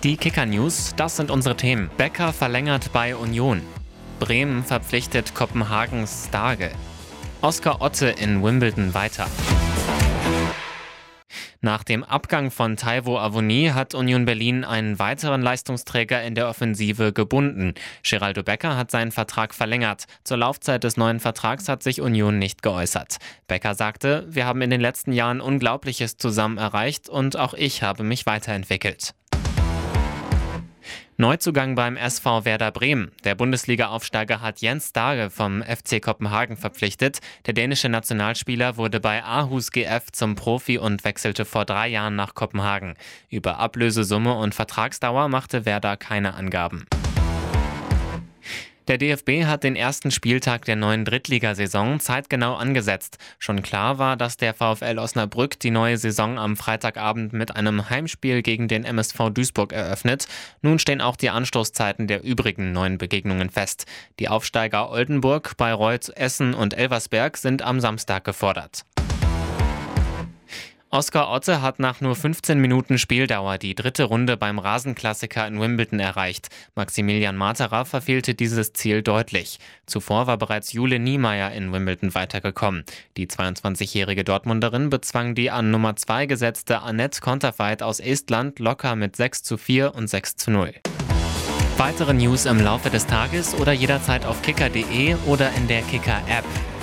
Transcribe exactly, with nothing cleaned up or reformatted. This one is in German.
Die Kicker-News, das sind unsere Themen. Becker verlängert bei Union. Bremen verpflichtet Kopenhagens Stargell. Oscar Otte in Wimbledon weiter. Nach dem Abgang von Taiwo Awoniyi hat Union Berlin einen weiteren Leistungsträger in der Offensive gebunden. Geraldo Becker hat seinen Vertrag verlängert. Zur Laufzeit des neuen Vertrags hat sich Union nicht geäußert. Becker sagte, wir haben in den letzten Jahren Unglaubliches zusammen erreicht und auch ich habe mich weiterentwickelt. Neuzugang beim S V Werder Bremen. Der Bundesliga-Aufsteiger hat Jens Dage vom F C Kopenhagen verpflichtet. Der dänische Nationalspieler wurde bei Aarhus G F zum Profi und wechselte vor drei Jahren nach Kopenhagen. Über Ablösesumme und Vertragsdauer machte Werder keine Angaben. Der D F B hat den ersten Spieltag der neuen Drittligasaison zeitgenau angesetzt. Schon klar war, dass der VfL Osnabrück die neue Saison am Freitagabend mit einem Heimspiel gegen den M S V Duisburg eröffnet. Nun stehen auch die Anstoßzeiten der übrigen neuen Begegnungen fest. Die Aufsteiger Oldenburg, Bayreuth, Essen und Elversberg sind am Samstag gefordert. Oscar Otte hat nach nur fünfzehn Minuten Spieldauer die dritte Runde beim Rasenklassiker in Wimbledon erreicht. Maximilian Matera verfehlte dieses Ziel deutlich. Zuvor war bereits Jule Niemeyer in Wimbledon weitergekommen. Die zweiundzwanzigjährige Dortmunderin bezwang die an Nummer zwei gesetzte Anett Konterfeit aus Estland locker mit sechs zu vier und sechs zu null. Weitere News im Laufe des Tages oder jederzeit auf kicker punkt de oder in der Kicker-App.